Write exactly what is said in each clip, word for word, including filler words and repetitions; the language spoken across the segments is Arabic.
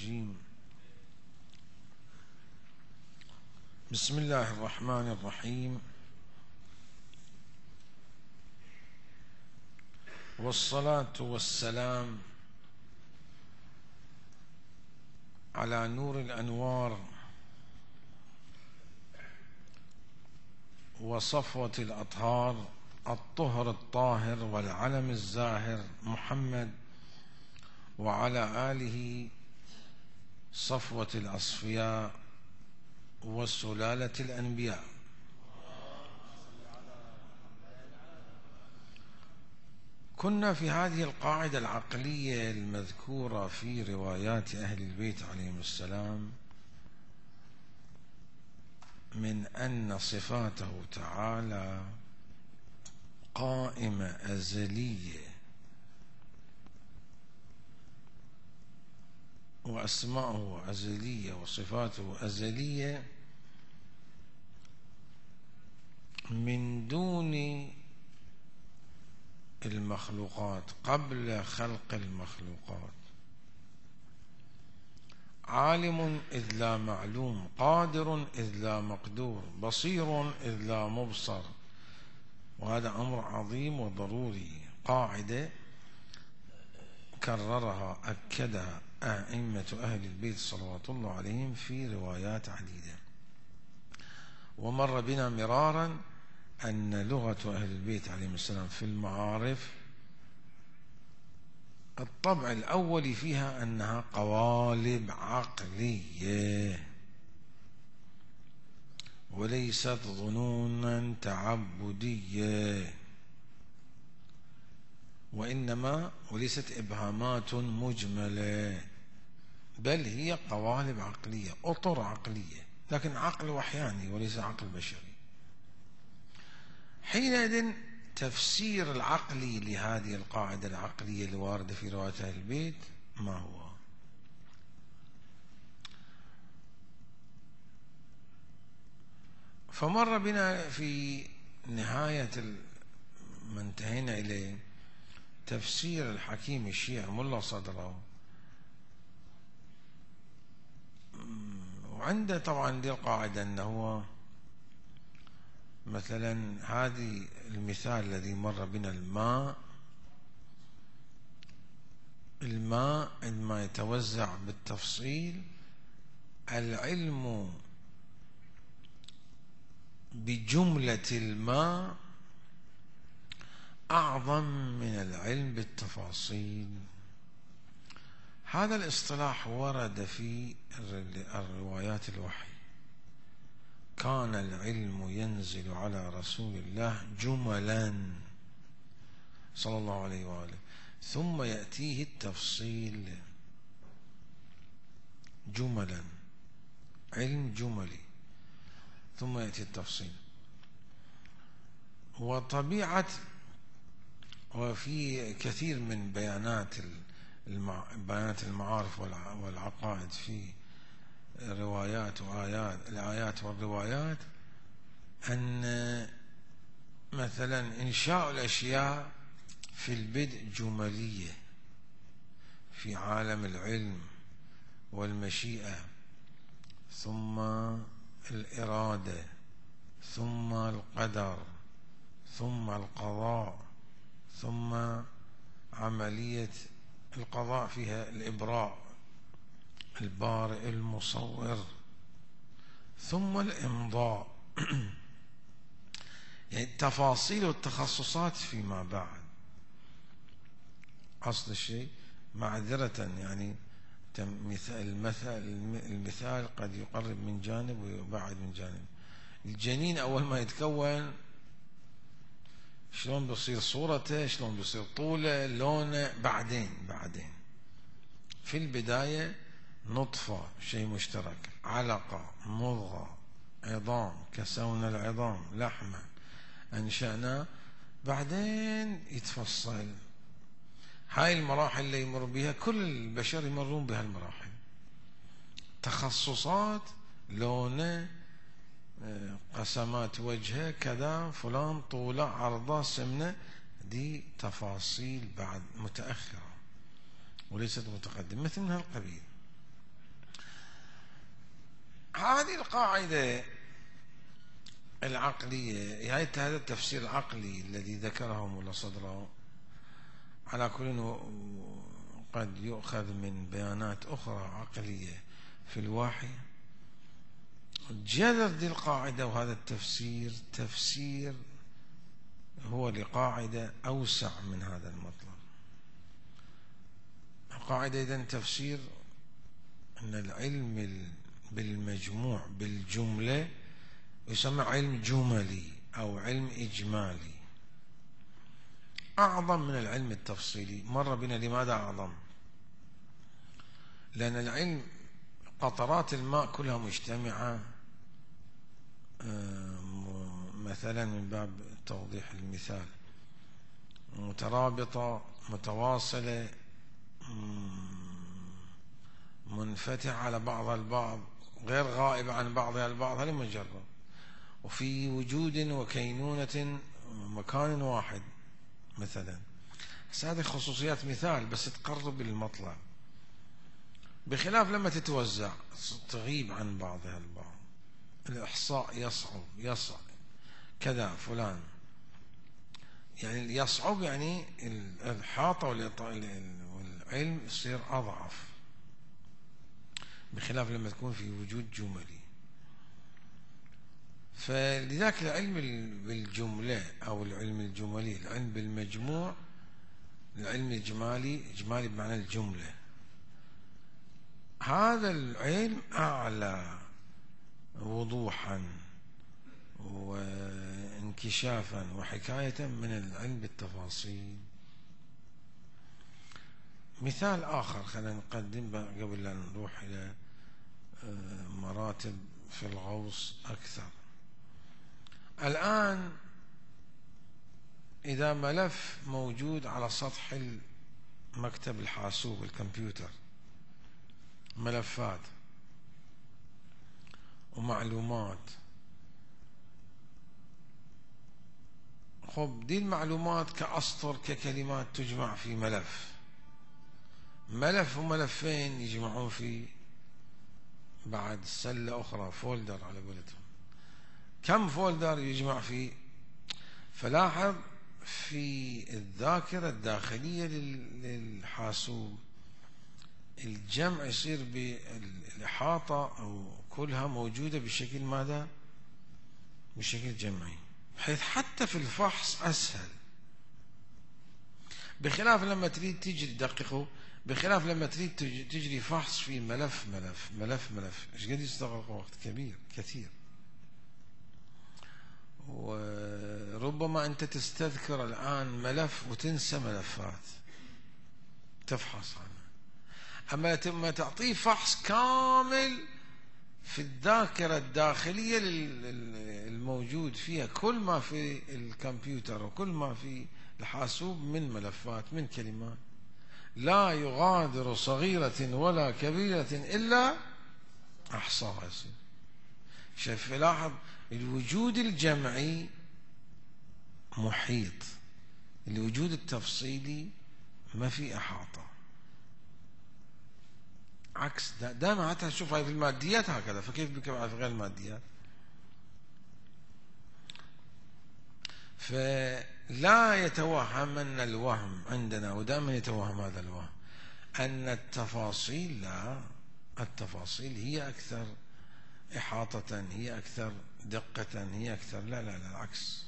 الرجيم. بسم الله الرحمن الرحيم، والصلاة والسلام على نور الأنوار وصفوة الأطهار، الطهر الطاهر والعلم الزاهر محمد، وعلى آله صفوة الأصفياء والسلالة الأنبياء. كنا في هذه القاعدة العقلية المذكورة في روايات أهل البيت عليهم السلام من أن صفاته تعالى قائمة أزلية وأسماؤه أزلية وصفاته أزلية من دون المخلوقات، قبل خلق المخلوقات. عالم إذ لا معلوم، قادر إذ لا مقدور، بصير إذ لا مبصر. وهذا أمر عظيم وضروري، قاعدة كررها أكدها أئمة أهل البيت صلوات الله عليهم في روايات عديدة. ومر بنا مرارا أن لغة أهل البيت عليهم السلام في المعارف الطبع الأول فيها أنها قوالب عقلية وليست ظنونا تعبدية، وإنما وليست إبهامات مجملة، بل هي قوالب عقلية، أطر عقلية، لكن عقل وحياني وليس عقل بشري. حينئذ تفسير العقلي لهذه القاعدة العقلية الواردة في رواية أهل البيت ما هو؟ فمر بنا في نهاية ما انتهينا إليه تفسير الحكيم الشيعي ملا صدره، وعنده طبعا دي القاعدة أنه مثلا هذه المثال الذي مر بنا، الماء الماء عندما يتوزع بالتفصيل، العلم بجملة الماء أعظم من العلم بالتفاصيل. هذا الاصطلاح ورد في الروايات الوحي. كان العلم ينزل على رسول الله جملا صلى الله عليه وآله، ثم يأتيه التفصيل جملا، علم جملي، ثم يأتي التفصيل. وطبيعة وفي كثير من بيانات المع... بيانات المعارف والعقائد في روايات وآيات الآيات والروايات أن مثلا إنشاء الأشياء في البدء جملية في عالم العلم والمشيئة، ثم الإرادة، ثم القدر، ثم القضاء، ثم عملية القضاء فيها الإبراء، البارئ المصور، ثم الإمضاء. يعني التفاصيل والتخصصات فيما بعد. أصل الشيء معذرة يعني المثال المثال قد يقرب من جانب ويبعد من جانب. الجنين أول ما يتكون شلون بيصير صورته، شلون بيصير طوله، لونه، بعدين بعدين في البداية نطفة، شيء مشترك، علقة، مضغة، عظام، كسونا العظام لحما، أنشأنا، بعدين يتفصل. هاي المراحل اللي يمر بها كل البشر يمرون بها المراحل، تخصصات، لونه، قسمات وجهه، كذا، فلان طوله، عرضه، سمنه، دي تفاصيل بعد متأخرة وليست متقدمة، مثل من هالقبيل. هذه القاعدة العقلية، هذا التفسير العقلي الذي ذكره مولا صدره، على كل قد يؤخذ من بيانات أخرى عقلية في الوحي. جذر دي القاعدة وهذا التفسير تفسير هو لقاعدة أوسع من هذا المطلب. القاعدة إذن تفسير أن العلم بالمجموع بالجملة يسمى علم جملي أو علم إجمالي، أعظم من العلم التفصيلي. مر بنا لماذا أعظم؟ لأن العلم قطرات الماء كلها مجتمعة، مثلا من باب توضيح المثال، مترابطة متواصلة منفتحة على بعضها البعض، غير غائبة عن بعضها البعض، هذا مجرد، وفي وجود وكينونة مكان واحد مثلا. هذه خصوصيات مثال بس تقرب المطلب، بخلاف لما تتوزع تغيب عن بعضها البعض. الإحصاء يصعب يصعب كذا فلان، يعني يصعب يعني الإحاطة والعلم يصير أضعف، بخلاف لما تكون في وجود جملي. فلذلك العلم بالجملة أو العلم الجملي، العلم بالمجموع، العلم الإجمالي، إجمالي بمعنى الجملة، هذا العلم أعلى وضوحا وانكشافا وحكاية من العلم بالتفاصيل. مثال آخر خلينا نقدم قبل أن نروح إلى مراتب في الغوص أكثر. الآن إذا ملف موجود على سطح المكتب الحاسوب الكمبيوتر، ملفات ومعلومات، خب دي المعلومات كأسطر ككلمات تجمع في ملف، ملف وملفين يجمعون في بعد سلة أخرى، فولدر على قولتهم. كم فولدر يجمع فيه؟ فلاحظ في الذاكرة الداخلية للحاسوب الجمع يصير بالإحاطة أو كلها موجودة بشكل ماذا؟ بشكل جمعي، بحيث حتى في الفحص أسهل، بخلاف لما تريد تجري دققوا بخلاف لما تريد تجري فحص في ملف ملف ملف ملف ايش قد يستغرق وقت كبير كثير. وربما أنت تستذكر الآن ملف وتنسى ملفات تفحص عنه، أما لما تعطيه فحص كامل في الذاكرة الداخلية الموجود فيها كل ما في الكمبيوتر وكل ما في الحاسوب من ملفات من كلمات، لا يغادر صغيرة ولا كبيرة إلا أحصاها. شوف لاحظ الوجود الجمعي محيط، الوجود التفصيلي ما في إحاطة، عكس دائما. حتى تشوف هاي في الماديات هكذا، فكيف بك في غير الماديات؟ فلا يتوهمن الوهم عندنا، ودائما يتوهم هذا الوهم أن التفاصيل، لا، التفاصيل هي أكثر إحاطة، هي أكثر دقة، هي أكثر، لا لا لا العكس،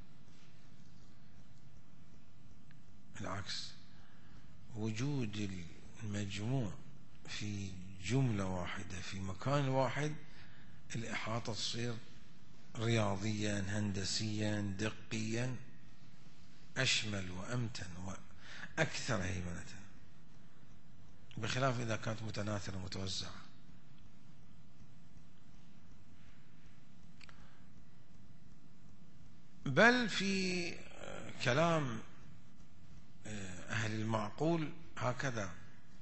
العكس. وجود المجموع في جملة واحدة في مكان واحد، الإحاطة تصير رياضيا هندسيا دقيا أشمل وأمتن وأكثر هيمنة، بخلاف إذا كانت متناثرة متوزعة. بل في كلام أهل المعقول هكذا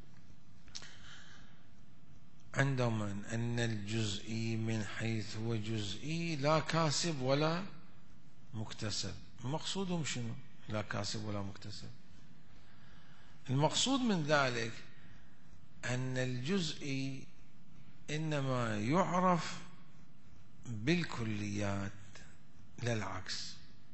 عندهم أن الجزئي من حيث هو جزئي لا كاسب ولا مكتسب. مقصودهم شنو؟ لا كاسب ولا مكتسب. المقصود من ذلك أن الجزئي إنما يعرف بالكليات لا العكس.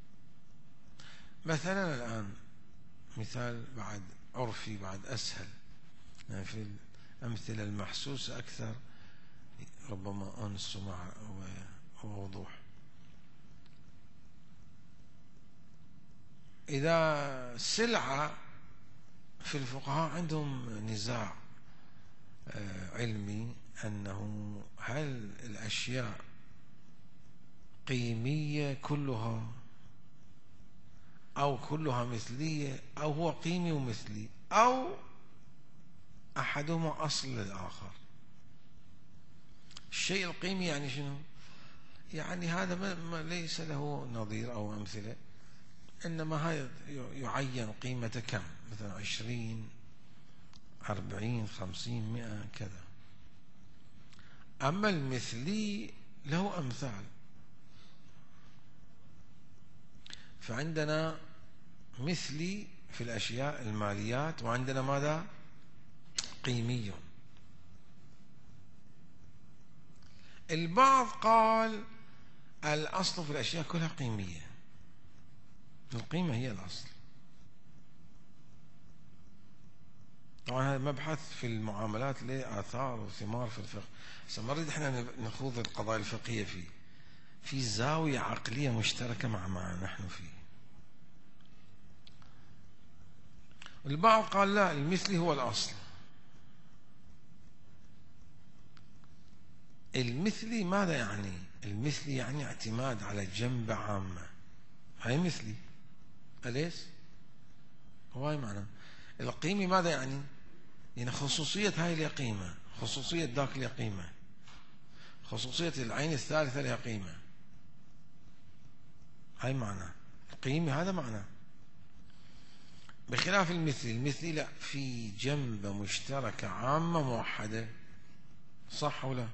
مثلا الآن مثال بعد عرفي بعد أسهل، يعني في الأمثلة المحسوسة أكثر ربما أنس مع ووضوح. إذا سلعة، في الفقهاء عندهم نزاع علمي أنه هل الأشياء قيمية كلها أو كلها مثلية، أو هو قيمي ومثلي، أو أحدهما أصل للآخر. الشيء القيمي يعني شنو؟ يعني هذا ما ما ليس له نظير أو أمثلة، إنما هذا يعين قيمته كم، مثلا عشرين أربعين خمسين مئة كذا. أما المثلي له أمثال، فعندنا مثلي في الأشياء الماليات، وعندنا ماذا؟ قيمي. البعض قال الأصل في الأشياء كلها قيمية، القيمة هي الأصل. طبعا هذا مبحث في المعاملات له آثار وثمار في الفقه، بس ما نريد احنا نخوض القضايا الفقهية فيه، في زاوية عقلية مشتركة مع ما نحن فيه. البعض قال لا، المثلي هو الأصل. المثلي ماذا يعني؟ المثلي يعني اعتماد على جنبة عامة، هاي مثلي، أليس؟ هواي معنى. القيمة ماذا يعني؟ يعني خصوصية هاي لها قيمة، خصوصية ذاك لها قيمة، خصوصية العين الثالثة لها قيمة، هاي معنى القيمة، هذا معنى. بخلاف المثلي، المثلي لا، في جنبة مشتركة عامة موحدة، صح ولا؟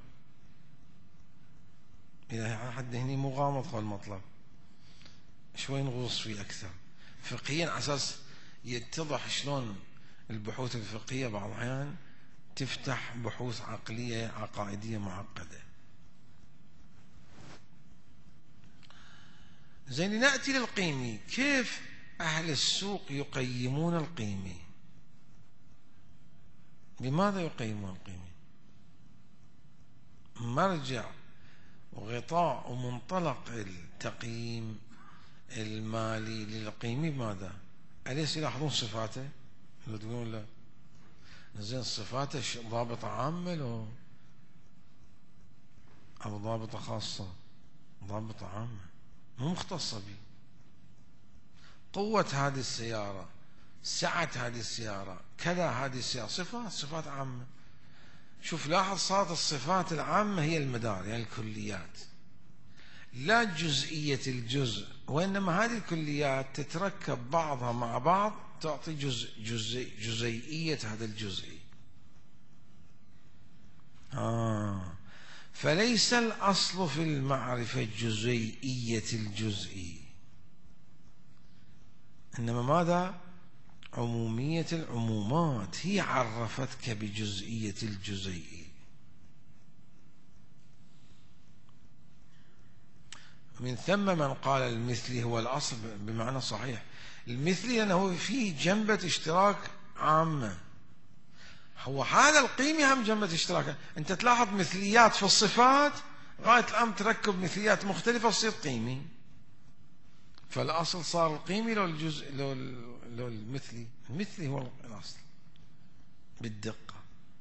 إذا حد هني مغامض في المطلب شوي نغوص فيه أكثر فقهيا، على أساس يتضح شلون البحوث الفقهية بعض الأحيان تفتح بحوث عقلية عقائدية معقدة. زين، نأتي للقيمي. كيف أهل السوق يقيمون القيمي؟ بماذا يقيمون القيمي؟ مرجع وغطاء ومنطلق التقييم المالي للقيمي ماذا؟ أليس يلاحظون صفاته؟ لو تقولون لا، زين صفاته ضابطة عامة لو أو ضابطة خاصة؟ ضابطة عامة مو مختصة به. قوة هذه السيارة، سعة هذه السيارة، كذا هذه السيارة، صفات صفات عامة. شوف لاحظ، صارت الصفات العامة هي المدار، يعني الكليات، لا جزئية الجزء، وإنما هذه الكليات تتركب بعضها مع بعض تعطي جزء جزء جزيئية هذا الجزئي. آه فليس الأصل في المعرفة جزيئية الجزئي، إنما ماذا؟ عمومية العمومات، هي عرفتك بجزئية الجزئي. من ثم من قال المثلي هو الأصل بمعنى صحيح. المثلي لأنه فيه جنبة اشتراك عامة، هو هذا القيمي هم جنبة اشتراك. أنت تلاحظ مثليات في الصفات غاية الأمر تركب مثليات مختلفة تصير قيمي، فالأصل صار القيمي لو الجزء لو لو المثلي. المثلي هو الأصل بالدقة.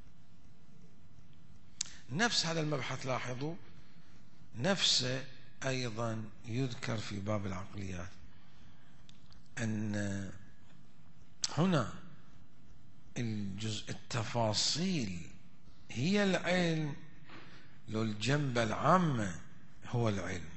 نفس هذا المبحث لاحظوا نفسه أيضا يذكر في باب العقليات، أن هنا الجزء التفاصيل هي العلم، لو الجنبة العامة هو العلم.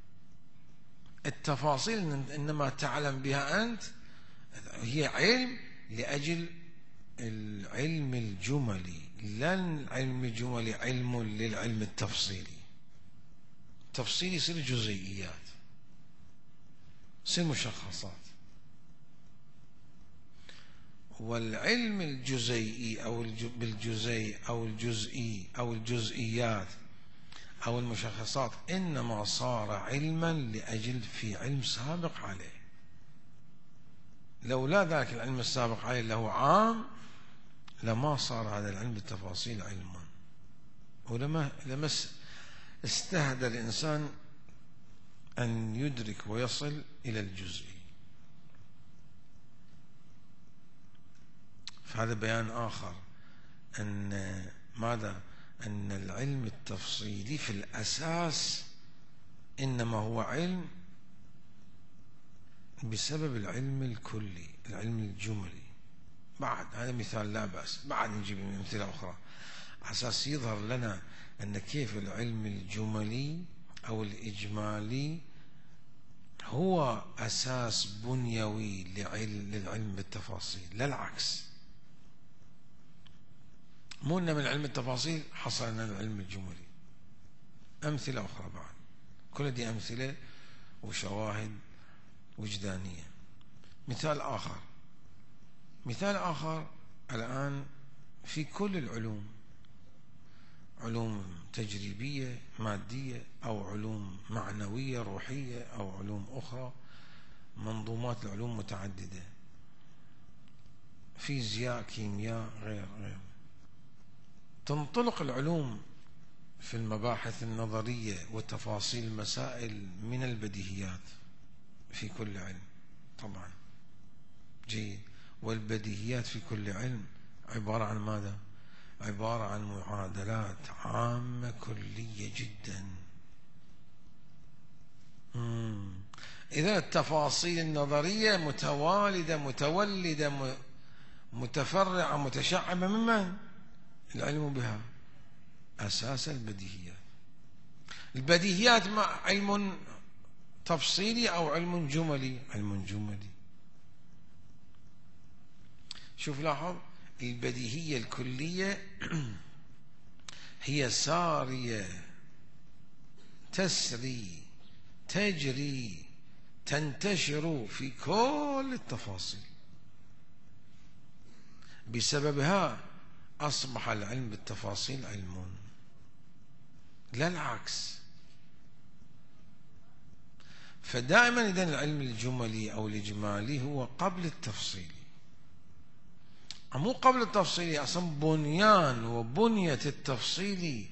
التفاصيل إنما تعلم بها أنت هي علم لأجل العلم الجملي، لا العلم الجملي علم للعلم التفصيلي. التفصيل يصير جزئيات، يصير مشخصات. والعلم الجزيئي أو بالجزيء أو الجزئي أو الجزئيات أو المشخصات إنما صار علما لأجل في علم سابق عليه. لولا ذاك العلم السابق عليه له عام لما صار هذا العلم بالتفاصيل علما، ولما لما استهدى الإنسان أن يدرك ويصل إلى الجزئي. فهذا بيان آخر أن ماذا؟ أن العلم التفصيلي في الأساس إنما هو علم بسبب العلم الكلي، العلم الجملي. بعد هذا مثال لا بأس، بعد نجيب أمثلة أخرى أساس يظهر لنا أن كيف العلم الجملي أو الإجمالي هو أساس بنيوي للعلم بالتفاصيل، لا العكس. مو أن من علم التفاصيل حصل لنا العلم الجملي. أمثلة أخرى بعد، كل دي أمثلة وشواهد وجدانية. مثال آخر، مثال آخر الآن في كل العلوم، علوم تجريبية مادية أو علوم معنوية روحية أو علوم أخرى، منظومات العلوم متعددة، فيزياء كيمياء غير غير. تنطلق العلوم في المباحث النظرية وتفاصيل المسائل من البديهيات في كل علم طبعا جيد. والبديهيات في كل علم عبارة عن ماذا؟ عبارة عن معادلات عامة كلية جدا. إذا التفاصيل النظرية متوالدة متولدة متفرعة متشعبة ممن؟ العلم بها أساس البديهيات. البديهيات مع علم تفصيلي أو علم جملي؟ علم جملي. شوف لاحظ، البديهية الكلية هي سارية تسري تجري تنتشر في كل التفاصيل، بسببها أصبح العلم بالتفاصيل علم، لا العكس. فدائما إذن العلم الجملي أو الإجمالي هو قبل التفصيلي، مو قبل التفصيلي، أصلا بنيان وبنية التفصيلي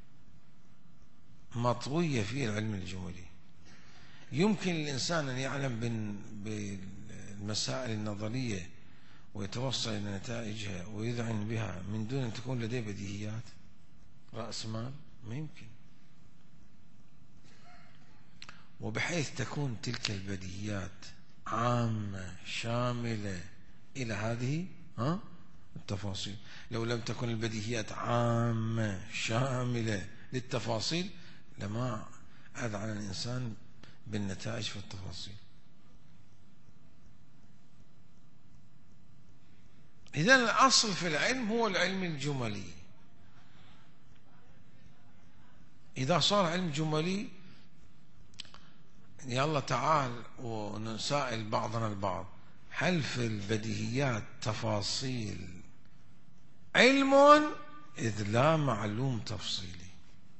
مطوية فيه العلم الجملي. يمكن الإنسان أن يعلم بالمسائل النظرية ويتوصل إلى نتائجها ويذعن بها من دون أن تكون لديه بديهيات رأس مال؟ ما يمكن. وبحيث تكون تلك البديهيات عامة شاملة إلى هذه ها التفاصيل. لو لم تكن البديهيات عامة شاملة للتفاصيل لما أذعن الإنسان بالنتائج في التفاصيل. إذن الأصل في العلم هو العلم الجملي. إذا صار علم جملي يلا تعال ونسائل بعضنا البعض، هل في البديهيات تفاصيل علم إذ لا معلوم تفصيلي؟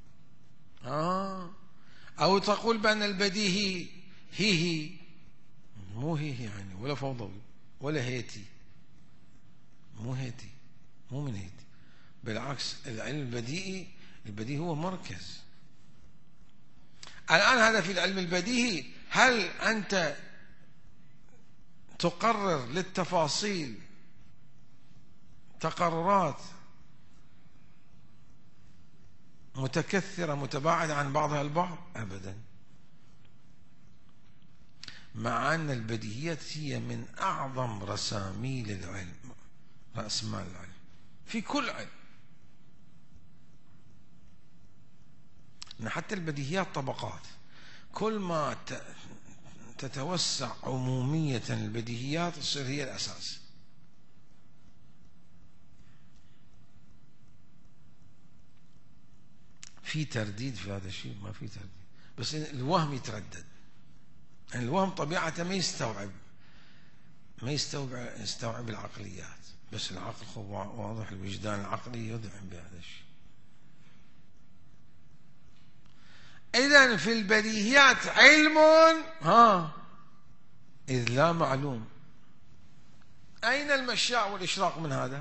آه أو تقول بأن البديهي هي هي، مو هي هي يعني ولا فوضوي ولا هيتي، مو هيتي، مو من هيتي، بالعكس العلم البديهي، البديهي هو مركز. الآن هذا في العلم البديهي، هل أنت تقرر للتفاصيل تقررات متكثرة متباعدة عن بعضها البعض؟ أبدا. مع أن البديهيات هي من أعظم رساميل العلم، رأس مال العلم في كل علم. حتى البديهيات طبقات، كل ما تتوسع عمومية البديهيات تصير هي الأساس. في ترديد في هذا الشيء؟ ما في ترديد، بس الوهم يتردد. يعني الوهم طبيعته ما يستوعب ما يستوعب يستوعب العقليات، بس العقل واضح، الوجدان العقلي يذعن بهذا الشيء. إذن في البديهيات علم ها إذ لا معلوم. أين المشاء والإشراق من هذا؟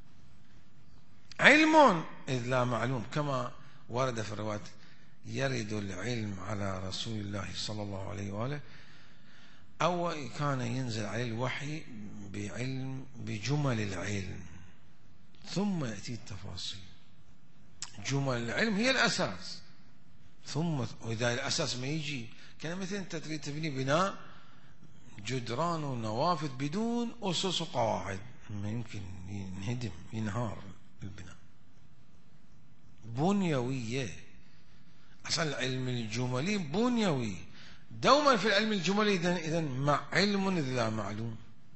علم إذ لا معلوم، كما ورد في الروايات: يرد العلم على رسول الله صلى الله عليه وآله، أو كان ينزل عليه الوحي بعلم بجمل العلم ثم يأتي التفاصيل. جمل العلم هي الأساس، ثم وإذا الأساس ما يجي، كان مثل أنت تريد تبني بناء جدران ونوافذ بدون أسس وقواعد، ما يمكن، ينهدم، ينهار البناء. بنيوية، أصلا العلم الجملي بنيوي. دوما في العلم الجملي إذن مع علم إذ لا معلوم.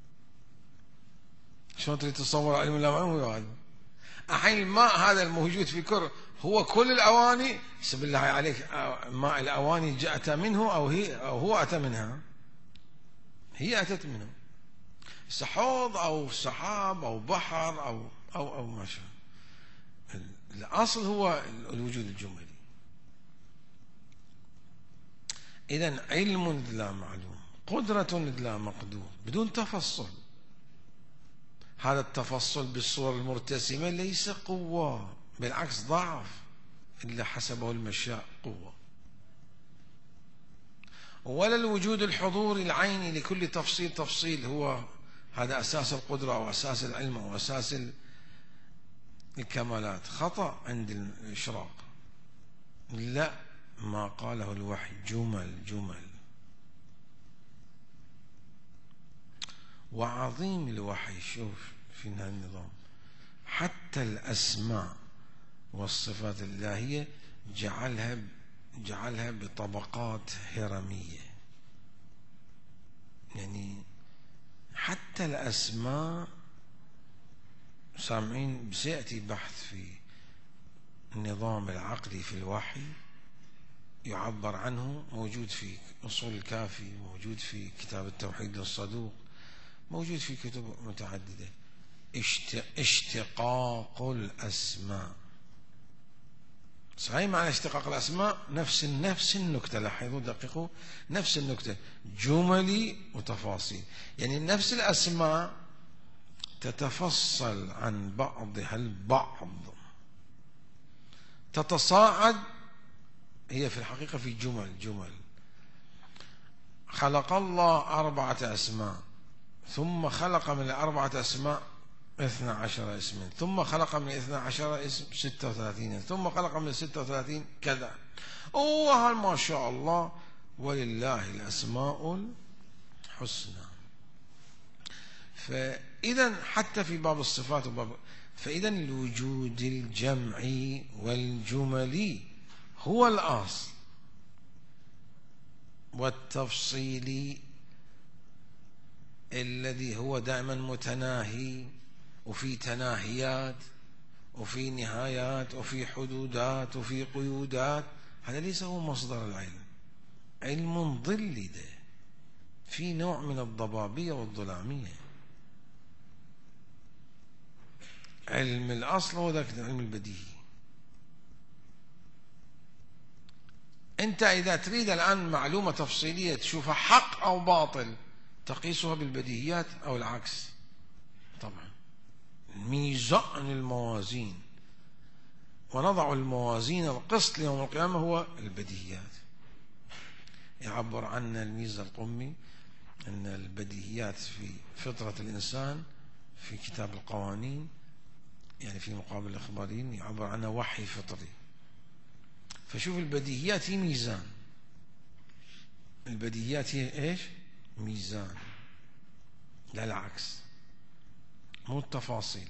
شلون تريد تصور علم لا معلوم؟ هو هذا. الحين الماء هذا الموجود في كر هو كل الأواني، سب الله عليك، ماء الأواني جاءت منه أو هي أو هو أتى منها؟ هي أتت منه. حوض أو سحاب أو بحر أو أو أو ما شاء. الأصل هو الوجود الجملي. إذن علم إذ لا معلوم، قدرة إذ لا مقدور، بدون تفصل. هذا التفصل بالصور المرتسمة ليس قوة، بالعكس ضعف، إلا حسبه المشاء قوة. ولا الوجود الحضوري العيني لكل تفصيل تفصيل هو هذا أساس القدرة أو أساس العلم أو أساس الكمالات. خطأ عند الإشراق. لا، ما قاله الوحي جمل جمل. وعظيم الوحي، شوف في هذا النظام، حتى الأسماء والصفات الإلهية جعلها جعلها بطبقات هرمية. يعني حتى الأسماء، سامعين سيأتي بحث في النظام العقلي في الوحي يعبر عنه، موجود في أصول الكافي، موجود في كتاب التوحيد للصدوق، موجود في كتب متعددة. اشتقاق الأسماء. صحيح معنى اشتقاق الأسماء نفس نفس النكتة، لاحظوا دققوا، نفس النكتة، جملي وتفاصيل. يعني نفس الأسماء تتفصل عن بعضها البعض، تتصاعد هي في الحقيقة في جمل جمل. خلق الله أربعة أسماء، ثم خلق من الأربعة أسماء اثنى عشر اسما، ثم خلق من اثنى عشر اسم ستة وثلاثين، ثم خلق من ستة وثلاثين كذا. وهل ما شاء الله ولله الأسماء الحسنى. فإذا حتى في باب الصفات وباب، فإذا الوجود الجمعي والجملي هو الأصل، والتفصيلي الذي هو دائما متناهي، وفي تناهيات وفي نهايات وفي حدودات وفي قيودات، هذا ليس هو مصدر العلم. علم ظلي، ده في نوع من الضبابية والظلامية. علم الأصل هو ذاك العلم البديهي. أنت إذا تريد الآن معلومة تفصيلية تشوفها حق أو باطل، تقيسها بالبديهيات أو العكس. طبعا ميزان الموازين، ونضع الموازين القسط ليوم القيامة هو البديهيات. يعبر عنا الميزة القمي أن البديهيات في فطرة الإنسان في كتاب القوانين، يعني في مقابل الإخباريين، يعبر عنها وحي فطري. فشوف البديهيات هي ميزان، البديهيات هي إيش؟ ميزان، لا العكس، مو التفاصيل.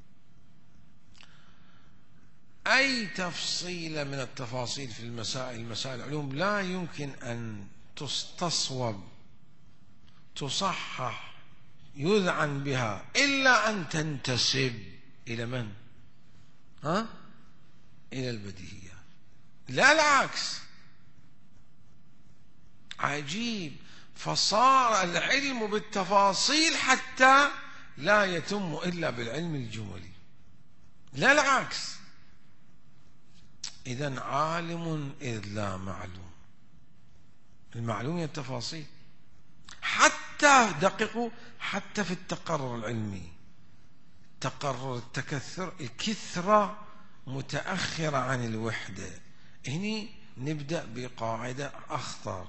أي تفصيلة من التفاصيل في المسائل المسائل العلوم لا يمكن أن تستصوب، تصحح، يذعن بها، إلا أن تنتسب إلى من؟ ها؟ إلى البديهيات، لا العكس. عجيب، فصار العلم بالتفاصيل حتى لا يتم إلا بالعلم الجملي، لا العكس. إذن عالم إذ لا معلوم. المعلوم هي التفاصيل، حتى دققوا حتى في التقرر العلمي. تقرر التكثر، الكثرة متأخرة عن الوحدة. هني نبدأ بقاعدة أخطر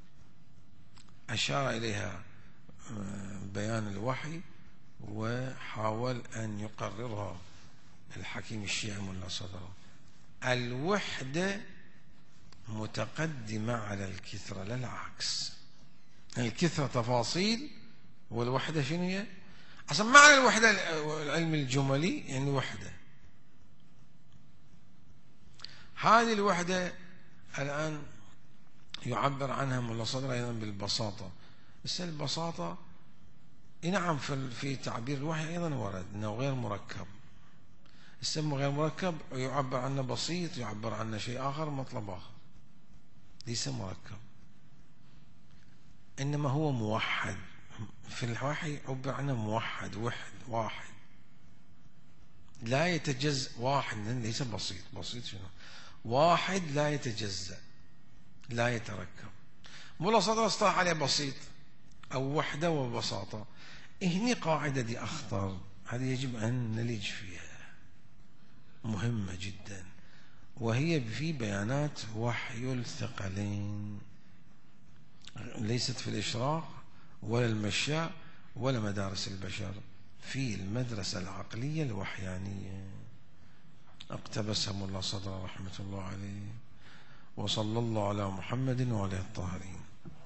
أشار إليها بيان الوحي وحاول أن يقررها الحكيم الشيعي ملا صدر. الوحدة متقدمة على الكثرة، لا العكس. الكثرة تفاصيل والوحدة شنو هي؟ أصلا معنى الوحدة العلم الجملي يعني وحدة. هذه الوحدة الآن يعبر عنها ملا صدر أيضا بالبساطة. بس البساطة نعم في تعبير الوحي أيضا ورد أنه غير مركب. السم غير مركب يعبر عنه بسيط، يعبر عنه شيء آخر، مطلب آخر، ليس مركب. إنما هو موحد. في الوحي عبر عنه موحد، وحد، واحد، لا يتجزأ. واحد ليس بسيط. بسيط شنو؟ واحد لا يتجزأ، لا يتركب. ملا صدر اصطلح عليه بسيط أو وحدة وبساطة. هني قاعدة دي أخطر، هذه يجب أن نلج فيها، مهمة جدا، وهي في بيانات وحي الثقلين، ليست في الإشراق ولا المشاء ولا مدارس البشر، في المدرسة العقلية الوحيانية اقتبسها ملا صدر رحمة الله عليه. وصلى الله على محمد وعلى الطاهرين.